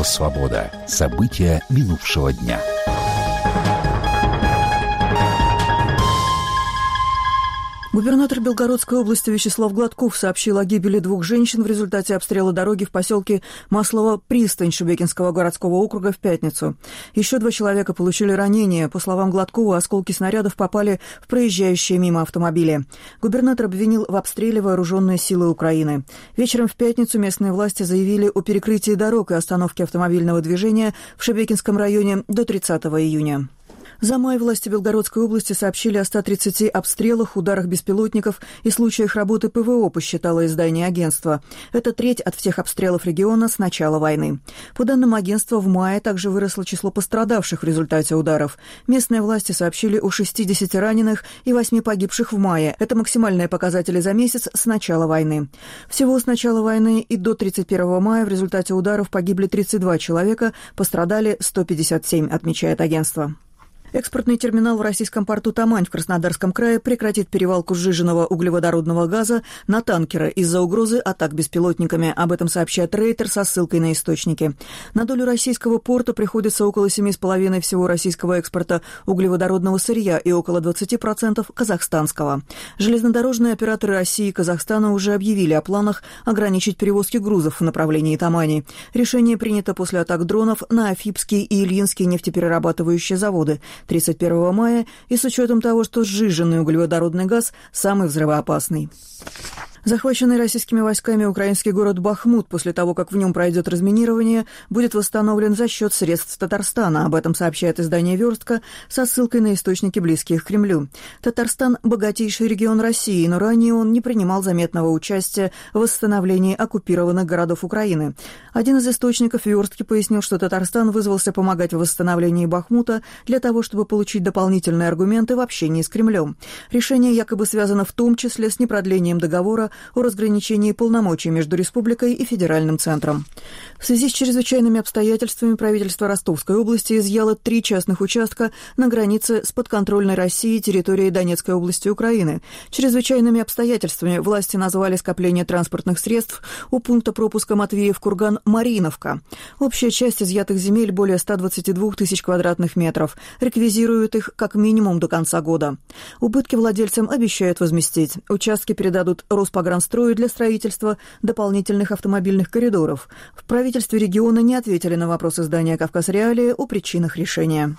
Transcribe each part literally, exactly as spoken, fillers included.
«Свобода». События минувшего дня. Губернатор Белгородской области Вячеслав Гладков сообщил о гибели двух женщин в результате обстрела дороги в поселке Маслово-Пристань Шебекинского городского округа в пятницу. Еще два человека получили ранения. По словам Гладкова, осколки снарядов попали в проезжающие мимо автомобили. Губернатор обвинил в обстреле вооруженные силы Украины. Вечером в пятницу местные власти заявили о перекрытии дорог и остановке автомобильного движения в Шебекинском районе до тридцатого июня. За май власти Белгородской области сообщили о ста тридцати обстрелах, ударах беспилотников и случаях работы ПВО, посчитало издание агентства. Это треть от всех обстрелов региона с начала войны. По данным агентства, в мае также выросло число пострадавших в результате ударов. Местные власти сообщили о шестидесяти раненых и восьми погибших в мае. Это максимальные показатели за месяц с начала войны. Всего с начала войны и до тридцать первого мая в результате ударов погибли тридцать два человека, пострадали сто пятьдесят семь, отмечает агентство. Экспортный терминал в российском порту Тамань в Краснодарском крае прекратит перевалку сжиженного углеводородного газа на танкеры из-за угрозы атак беспилотниками. Об этом сообщает Рейтер со ссылкой на источники. На долю российского порта приходится около семи с половиной всего российского экспорта углеводородного сырья и около двадцати процентов казахстанского. Железнодорожные операторы России и Казахстана уже объявили о планах ограничить перевозки грузов в направлении Тамани. Решение принято после атак дронов на Афипские и Ильинские нефтеперерабатывающие заводы тридцать первого мая и с учетом того, что сжиженный углеводородный газ самый взрывоопасный. Захваченный российскими войсками украинский город Бахмут после того, как в нем пройдет разминирование, будет восстановлен за счет средств Татарстана. Об этом сообщает издание «Верстка» со ссылкой на источники, близкие к Кремлю. Татарстан – богатейший регион России, но ранее он не принимал заметного участия в восстановлении оккупированных городов Украины. Один из источников «Верстки» пояснил, что Татарстан вызвался помогать в восстановлении Бахмута для того, чтобы получить дополнительные аргументы в общении с Кремлем. Решение якобы связано в том числе с непродлением договора о разграничении полномочий между республикой и федеральным центром. В связи с чрезвычайными обстоятельствами правительство Ростовской области изъяло три частных участка на границе с подконтрольной Россией территорией Донецкой области Украины. Чрезвычайными обстоятельствами власти назвали скопление транспортных средств у пункта пропуска Матвеев-Курган Мариновка. Общая часть изъятых земель более ста двадцати двух тысяч квадратных метров. Реквизируют их как минимум до конца года. Убытки владельцам обещают возместить. Участки передадут Роспогранстрою для строительства дополнительных автомобильных коридоров. В правительстве региона не ответили на вопрос издания «Кавказ-Реалии» о причинах решения.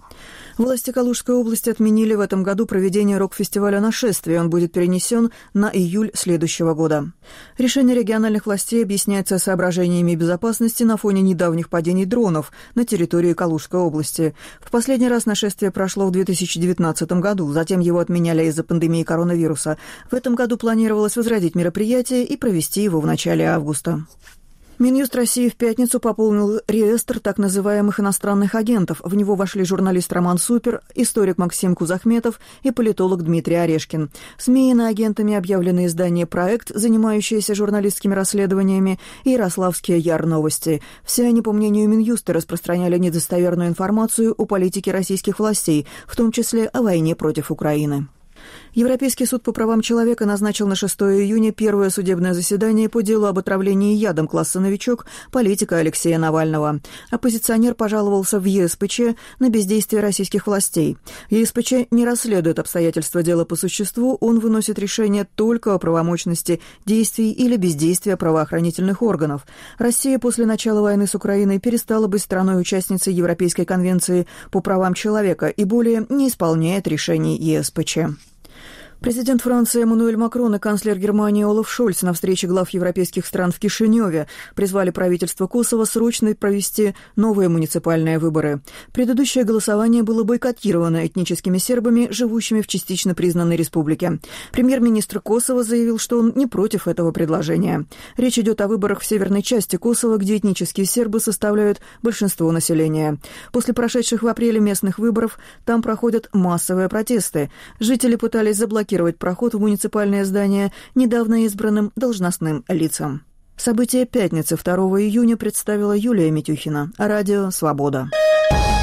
Власти Калужской области отменили в этом году проведение рок-фестиваля «Нашествие». Он будет перенесен на июль следующего года. Решение региональных властей объясняется соображениями безопасности на фоне недавних падений дронов на территории Калужской области. В последний раз «Нашествие» прошло в две тысячи девятнадцатом году, затем его отменяли из-за пандемии коронавируса. В этом году планировалось возродить мероприятие и провести его в начале августа. Минюст России в пятницу пополнил реестр так называемых иностранных агентов. В него вошли журналист Роман Супер, историк Максим Кузахметов и политолог Дмитрий Орешкин. СМИ иноагентами объявлены издание «Проект», занимающееся журналистскими расследованиями, и ярославские Яр-Новости. Все они, по мнению Минюста, распространяли недостоверную информацию о политике российских властей, в том числе о войне против Украины. Европейский суд по правам человека назначил на шестого июня первое судебное заседание по делу об отравлении ядом класса «Новичок» политика Алексея Навального. Оппозиционер пожаловался в ЕСПЧ на бездействие российских властей. ЕСПЧ не расследует обстоятельства дела по существу, он выносит решение только о правомочности действий или бездействия правоохранительных органов. Россия после начала войны с Украиной перестала быть страной-участницей Европейской конвенции по правам человека и более не исполняет решений ЕСПЧ. Президент Франции Эммануэль Макрон и канцлер Германии Олаф Шольц на встрече глав европейских стран в Кишиневе призвали правительство Косово срочно провести новые муниципальные выборы. Предыдущее голосование было бойкотировано этническими сербами, живущими в частично признанной республике. Премьер-министр Косово заявил, что он не против этого предложения. Речь идет о выборах в северной части Косово, где этнические сербы составляют большинство населения. После прошедших в апреле местных выборов там проходят массовые протесты. Жители пытались заблокировать проход в муниципальное здание недавно избранным должностным лицам. События пятницы второго июня представила Юлия Митюхина. Радио «Свобода».